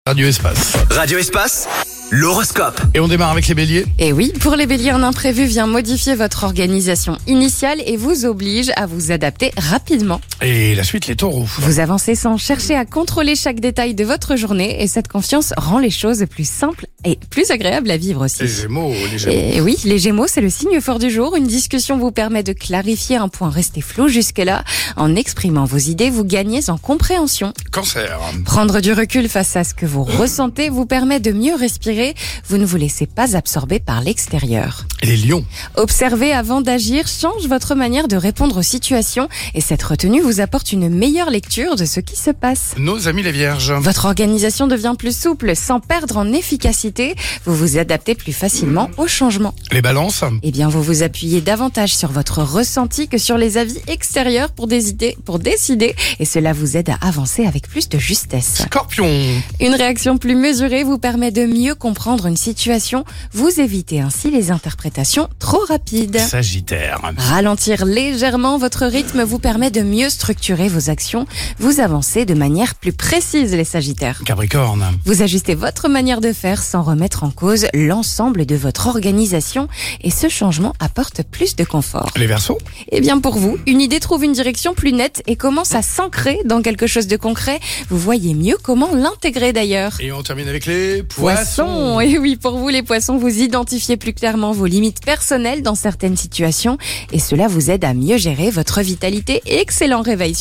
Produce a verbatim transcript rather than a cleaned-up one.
Radio Espace. Radio Espace, l'horoscope. Et on démarre avec les béliers. Et oui, pour les béliers, un imprévu vient modifier votre organisation initiale et vous oblige à vous adapter rapidement. Et la suite, les taureaux. Vous avancez sans chercher à contrôler chaque détail de votre journée et cette confiance rend les choses plus simples et plus agréables à vivre aussi. Les gémeaux, les gémeaux. Et oui, les Gémeaux, c'est le signe fort du jour. Une discussion vous permet de clarifier un point resté flou jusque-là. En exprimant vos idées, vous gagnez en compréhension. Cancer. Prendre du recul face à ce que vous ressentez vous permet de mieux respirer. Vous ne vous laissez pas absorber par l'extérieur. Et les lions. Observer avant d'agir change votre manière de répondre aux situations et cette retenue vous apporte une meilleure lecture de ce qui se passe. Nos amis les vierges. Votre organisation devient plus souple sans perdre en efficacité. Vous vous adaptez plus facilement au changement. Les balances. Eh bien, vous vous appuyez davantage sur votre ressenti que sur les avis extérieurs pour décider, pour décider et cela vous aide à avancer avec plus de justesse. Scorpion. Une réaction plus mesurée vous permet de mieux comprendre une situation. Vous évitez ainsi les interprétations trop rapides. Sagittaire. Ralentir légèrement votre rythme vous permet de mieux structurer vos actions. Vous avancez de manière plus précise, les Sagittaires. Capricorne. Vous ajustez votre manière de faire sans remettre en cause l'ensemble de votre organisation et ce changement apporte plus de confort. Les Verseaux. Eh bien pour vous, une idée trouve une direction plus nette et commence à s'ancrer dans quelque chose de concret. Vous voyez mieux comment l'intégrer d'ailleurs. Et on termine avec les poissons. Poissons. Et oui, pour vous les poissons, vous identifiez plus clairement vos limites personnelles dans certaines situations et cela vous aide à mieux gérer votre vitalité. Excellent réveil.